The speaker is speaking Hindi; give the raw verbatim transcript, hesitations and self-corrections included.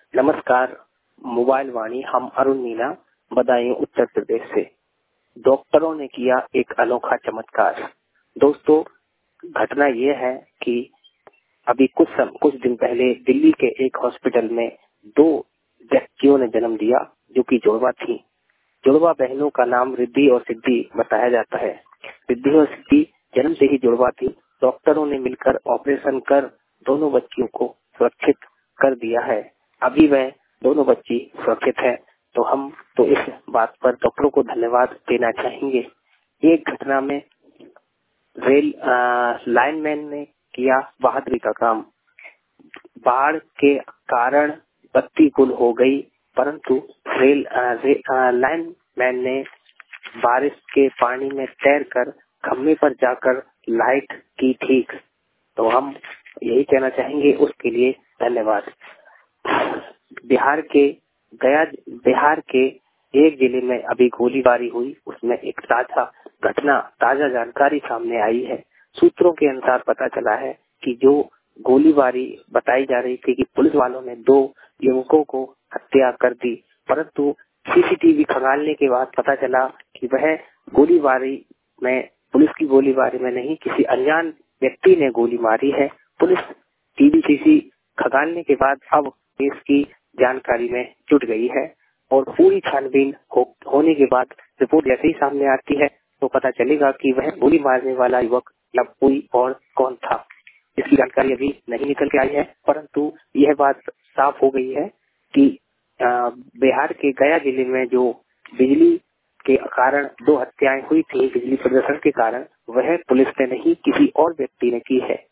नमस्कार। मोबाइल वाणी, हम अरुण मीना, बदायूं उत्तर प्रदेश से। डॉक्टरों ने किया एक अनोखा चमत्कार। दोस्तों, घटना यह है कि अभी कुछ सम, कुछ दिन पहले दिल्ली के एक हॉस्पिटल में दो व्यक्तियों ने जन्म दिया जो कि जुड़वा थी। जुड़वा बहनों का नाम रिद्धि और सिद्धि बताया जाता है। रिद्धि और सिद्धि जन्म से ही जुड़वा थी। डॉक्टरों ने मिलकर ऑपरेशन कर दोनों बच्चियों को सुरक्षित कर दिया है। अभी वह दोनों बच्ची सुरक्षित है। तो हम तो इस बात पर डॉक्टरों को धन्यवाद देना चाहेंगे। एक घटना में रेल लाइनमैन ने किया बहादुरी का काम। बाढ़ के कारण बत्ती गुल हो गई, परंतु रेल लाइनमैन ने बारिश के पानी में तैरकर खम्भे पर जाकर लाइट की ठीक। तो हम यही कहना चाहेंगे, उसके लिए धन्यवाद। बिहार के गया बिहार के एक जिले में अभी गोलीबारी हुई। उसमें एक ताजा घटना ताजा जानकारी सामने आई है। सूत्रों के अनुसार पता चला है कि जो गोलीबारी बताई जा रही थी कि पुलिस वालों ने दो युवकों को हत्या कर दी, परंतु सीसीटीवी खंगालने के बाद पता चला कि वह गोलीबारी में पुलिस की गोलीबारी में नहीं, किसी अनजान व्यक्ति ने गोली मारी है। पुलिस टीवीसीसी खंगालने के बाद अब केस की जानकारी में जुट गई है और पूरी छानबीन हो, होने के बाद रिपोर्ट जैसे ही सामने आती है तो पता चलेगा कि वह गोली मारने वाला युवक या कोई और कौन था। इसकी जानकारी अभी नहीं निकल के आई है, परंतु यह बात साफ हो गई है कि बिहार के गया जिले में जो बिजली के कारण दो हत्याएं हुई थी, बिजली प्रदर्शन के कारण, वह पुलिस ने नहीं किसी और व्यक्ति ने की है।